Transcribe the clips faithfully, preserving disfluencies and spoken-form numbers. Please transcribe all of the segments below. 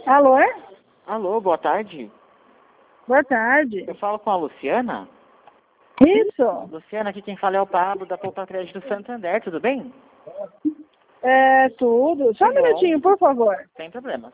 Alô? é? Alô, boa tarde. Boa tarde. Eu falo com a Luciana. Isso. Luciana, aqui quem fala é o Pablo da Poupa Crédito do Santander, tudo bem? É tudo. Só um Tá bom. minutinho, por favor. Sem problema.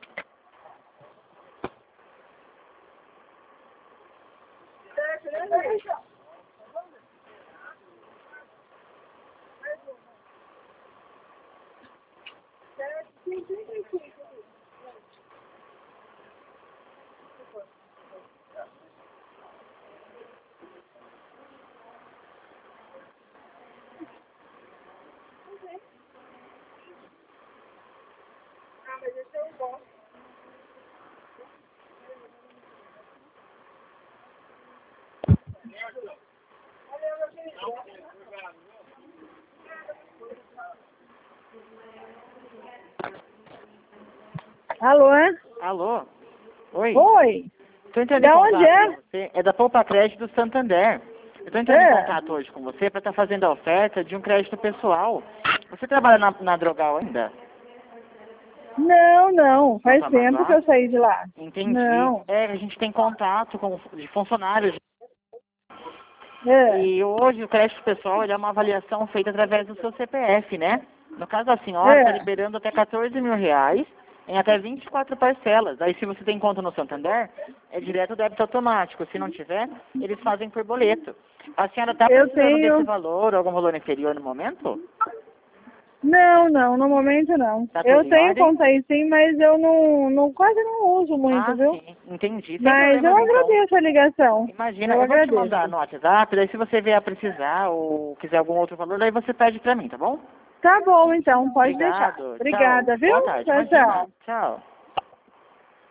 Alô? é? Alô? Oi? Oi. Tô entrando Da em onde contato é? com você. É da Poupa Crédito do Santander. Eu tô entrando É. em contato hoje com você para estar fazendo a oferta de um crédito pessoal. Você trabalha na, na Drogal ainda? Não, não. Faz Não tá mais tempo que lá? eu saí de lá. Entendi. Não. É, a gente tem contato com de funcionários. É. E hoje o crédito pessoal ele é uma avaliação feita através do seu C P F, né? No caso da senhora, está É. liberando até quatorze mil reais em até vinte e quatro parcelas. Aí se você tem conta no Santander, é direto débito automático. Se não tiver, eles fazem por boleto. A senhora está Eu precisando desse tenho... valor, algum valor inferior no momento? Não, não. No momento, não. Tá tudo Eu em tenho ordem? conta aí sim, mas eu não, não quase não uso muito, Ah, viu? sim. Entendi. Sem Mas eu problemas então. agradeço a ligação. Imagina, Eu eu vou te mandar agradeço. no WhatsApp, daí se você vier a precisar ou quiser algum outro valor, daí você pede pra mim, tá bom? Tá bom, então. Pode deixar. Obrigado. Tchau. Obrigada, viu? Boa tarde. Tchau, Imagina. tchau. Tchau.